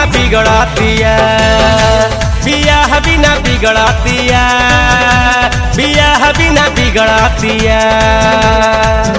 बिना बिगड़ती है, बियाह बिना बिगड़ती है, बियाह बिना बिगड़ती है।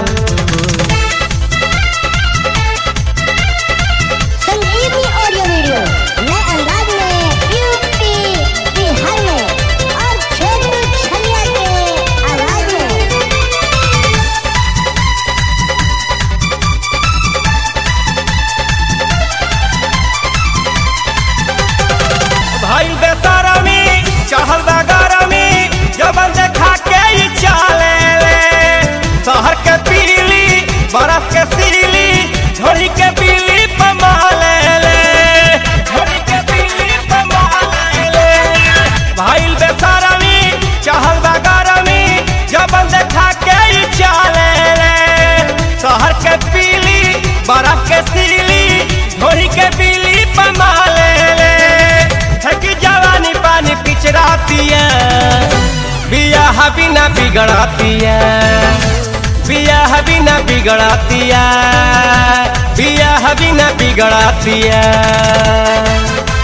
चहल बगरमी जबन देखा के ही चले ले, शहर के पीली बरफ के सीली झोली के पीली पमाले ले, झोली के पीली पमाले ले। भाईल बेसरमी चहल बगरमी जबन देखा के ही चले ले, शहर के पीली बरफ के सीली झोली के पीली पमाले ले। जवानी पानी पिछड़ाती है, बियाह बिना बिगड़ती है, बियाह बिना बिगड़ती है, बियाह बिना बिगड़ती है।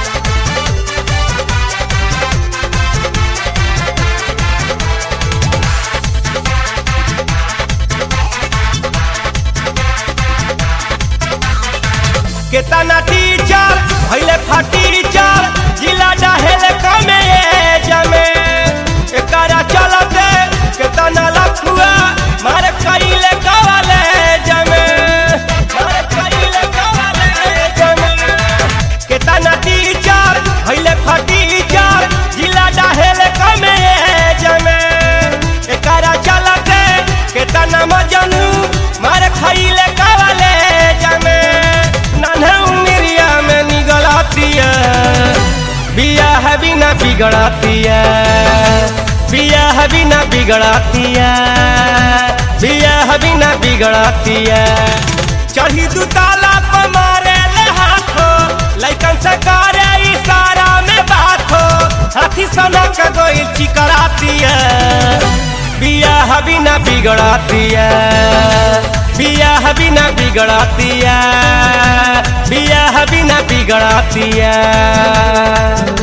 केतना टीचर भइले फटीचर जिला डहेल कमे जमे, एकरा चलते केतना लफुआ मार कइले कवाले जमे, मार कइले कवाले जमे। केतना टीचर भइले फटीचर जिला डहेल कमे जमे, एकरा चलते केतना मजनू मार खइले कवाले जमे। नन्हे उमरिया में निगलती है, बियाह बिना बिगड़ती है, बियाह बिना बिगड़ती है, बियाह बिना बिगड़ती है। चढ़ी दुताला पर मारे ले हाथो, लइकन से करे इशारा में बात हो, हाथी सना के गोइल चिकराती है, बियाह बिना बिगड़ती है, बियाह बिना बिगड़ती है, बियाह बिना बिगड़ती है।